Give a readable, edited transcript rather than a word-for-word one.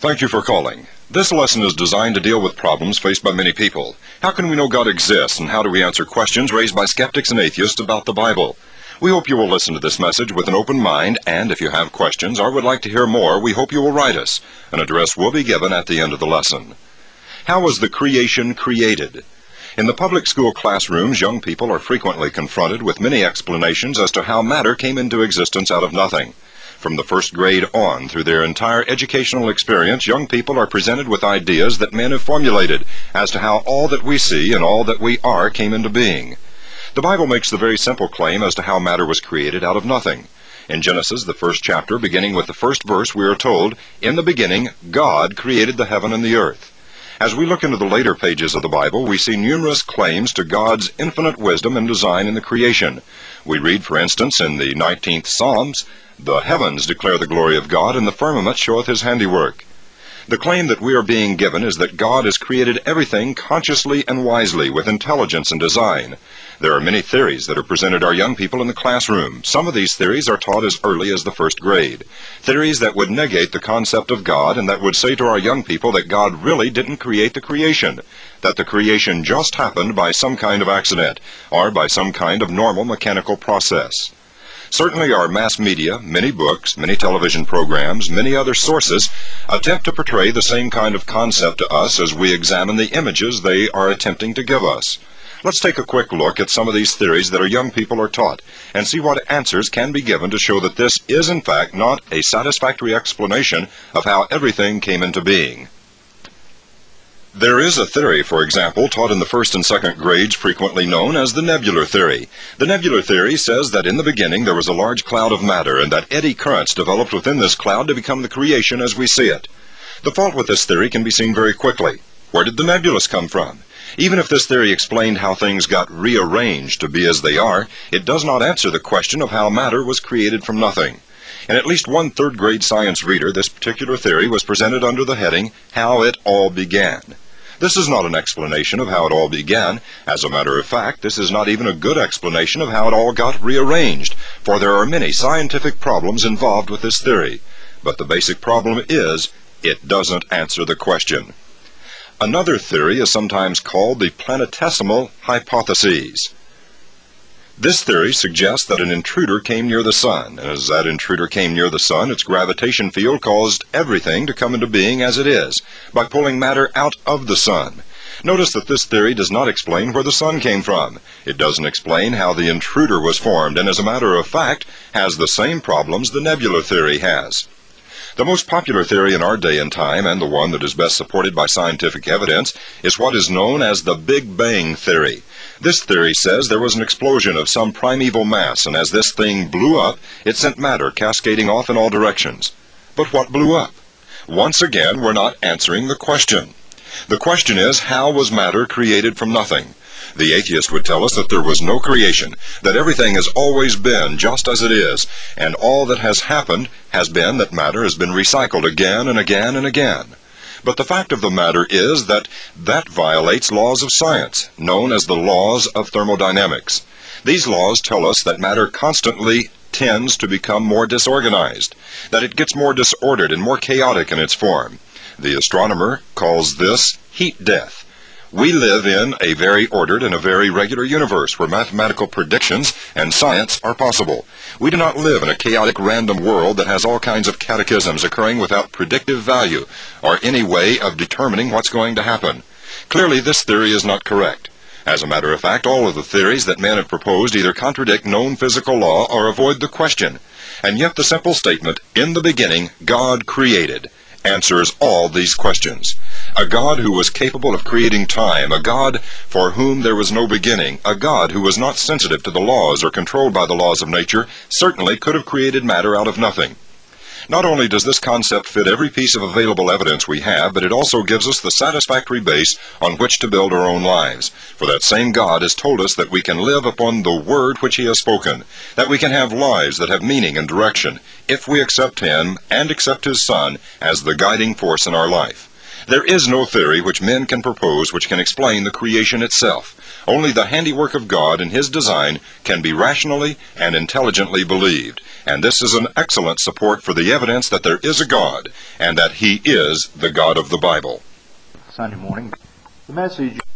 Thank you for calling. This lesson is designed to deal with problems faced by many people. How can we know God exists, and how do we answer questions raised by skeptics and atheists about the Bible? We hope you will listen to this message with an open mind, and if you have questions or would like to hear more, we hope you will write us. An address will be given at the end of the lesson. How was the creation created? In the public school classrooms, young people are frequently confronted with many explanations as to how matter came into existence out of nothing. From the first grade on, through their entire educational experience, young people are presented with ideas that men have formulated as to how all that we see and all that we are came into being. The Bible makes the very simple claim as to how matter was created out of nothing. In Genesis, the first chapter, beginning with the first verse, we are told, "In the beginning, God created the heaven and the earth." As we look into the later pages of the Bible, we see numerous claims to God's infinite wisdom and design in the creation. We read, for instance, in the 19th Psalms, "The heavens declare the glory of God, and the firmament showeth his handiwork." The claim that we are being given is that God has created everything consciously and wisely, with intelligence and design. There are many theories that are presented to our young people in the classroom. Some of these theories are taught as early as the first grade. Theories that would negate the concept of God and that would say to our young people that God really didn't create the creation, that the creation just happened by some kind of accident or by some kind of normal mechanical process. Certainly our mass media, many books, many television programs, many other sources attempt to portray the same kind of concept to us as we examine the images they are attempting to give us. Let's take a quick look at some of these theories that our young people are taught and see what answers can be given to show that this is in fact not a satisfactory explanation of how everything came into being. There is a theory, for example, taught in the first and second grades frequently known as the nebular theory. The nebular theory says that in the beginning there was a large cloud of matter and that eddy currents developed within this cloud to become the creation as we see it. The fault with this theory can be seen very quickly. Where did the nebulous come from? Even if this theory explained how things got rearranged to be as they are, it does not answer the question of how matter was created from nothing. In at least one third grade science reader, this particular theory was presented under the heading, "How It All Began." This is not an explanation of how it all began. As a matter of fact, this is not even a good explanation of how it all got rearranged, for there are many scientific problems involved with this theory. But the basic problem is, it doesn't answer the question. Another theory is sometimes called the planetesimal hypothesis. This theory suggests that an intruder came near the sun, and as that intruder came near the sun, its gravitation field caused everything to come into being as it is, by pulling matter out of the sun. Notice that this theory does not explain where the sun came from. It doesn't explain how the intruder was formed, and as a matter of fact, has the same problems the nebular theory has. The most popular theory in our day and time, and the one that is best supported by scientific evidence, is what is known as the Big Bang theory. This theory says there was an explosion of some primeval mass, and as this thing blew up, it sent matter cascading off in all directions. But what blew up? Once again, we're not answering the question. The question is, how was matter created from nothing? The atheist would tell us that there was no creation, that everything has always been just as it is, and all that has happened has been that matter has been recycled again and again and again. But the fact of the matter is that violates laws of science, known as the laws of thermodynamics. These laws tell us that matter constantly tends to become more disorganized, that it gets more disordered and more chaotic in its form. The astronomer calls this heat death. We live in a very ordered and a very regular universe where mathematical predictions and science are possible. We do not live in a chaotic random world that has all kinds of cataclysms occurring without predictive value or any way of determining what's going to happen. Clearly, this theory is not correct. As a matter of fact, all of the theories that men have proposed either contradict known physical law or avoid the question. And yet the simple statement, "In the beginning, God created," answers all these questions. A God who was capable of creating time, a God for whom there was no beginning, a God who was not sensitive to the laws or controlled by the laws of nature, certainly could have created matter out of nothing. Not only does this concept fit every piece of available evidence we have, but it also gives us the satisfactory base on which to build our own lives. For that same God has told us that we can live upon the word which he has spoken, that we can have lives that have meaning and direction, if we accept him and accept his Son as the guiding force in our life. There is no theory which men can propose which can explain the creation itself. Only the handiwork of God and His design can be rationally and intelligently believed, and this is an excellent support for the evidence that there is a God, and that He is the God of the Bible. Sunday morning. The message